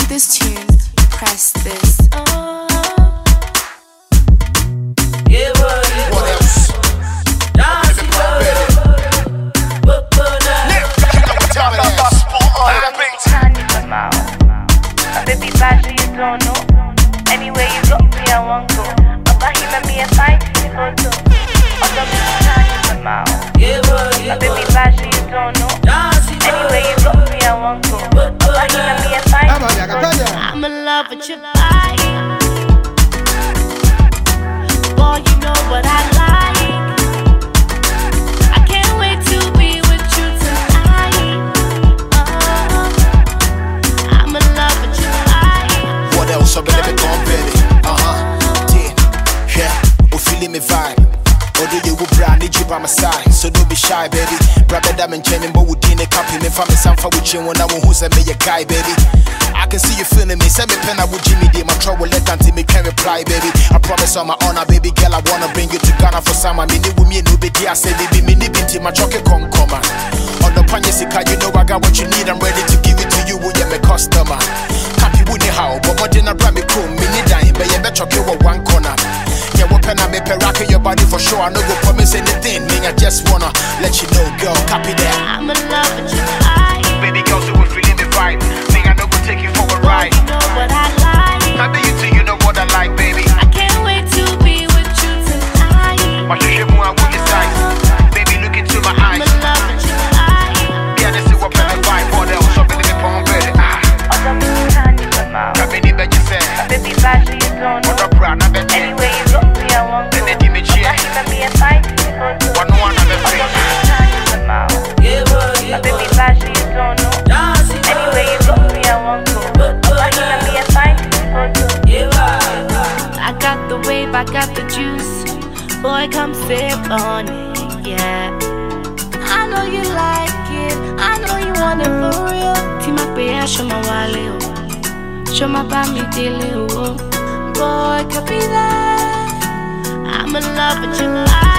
this tune, press this. What else? Baby, fashion, you don't know. Anywhere you go, me, I won't go. Papa, he made me a fight, he go to. Baby, fashion, you don't know. Anywhere you go, me, I won't go. Papa, he made me a fight, he go to. I'm in love with your body. Boy, you know what I like. I can't wait to be with you tonight. I'm in love with your body. What else? I'm gonna be gone, baby. Yeah, you feeling me vibe. Although you will brand, need you by my side. So don't be shy, baby. Brother, I'm in training, but we didn't copy me. From me, some for with you when I want who's a me a guy, baby. I can see you feeling me. Send me pen, I would Jimmy D. My trouble, let until me can reply, baby. I promise on my honor, baby girl, I wanna bring you to Ghana for summer. Me need with me, no baby. I say, baby, me need binti, my chocolate come. On the Panyasika, you know I got what you need. I'm ready to give it to you, will you my customer? Happy with the how, but more than a brand me cool. Me need dying, but you better chocolate one corner. Yeah, what pen I make a rock in your body for sure. I no go promise anything, me I just wanna let you know, girl, copy that. I'm in love with your eyes. Baby girl, so we're feeling the vibe. Me I no go take you for a ride. You know what I like. I do you too, you know what I like, baby. I can't wait to be with you tonight. Watch you move and with your size. Baby, look into my I'm eyes. in love with your eyes. Yeah, this is what pen and vibe. What else? So baby, me pon ready. Baby, bet you say. Baby, fashion, you don't know. What up, brand? I bet you. Anywhere you go, me, I won't go. Then they give me cheer. He made me a fight. One I bet you. Baby, fashion, you don't know. Anywhere you go, me, I won't go. He made me a fight. I got the wave, I got the juice. Boy, come sip on it, yeah. I know you like it, I know you want it for real. Tima Pia, show my wale, show my bami dele, oh. Boy, copy that. I'm in love with your life.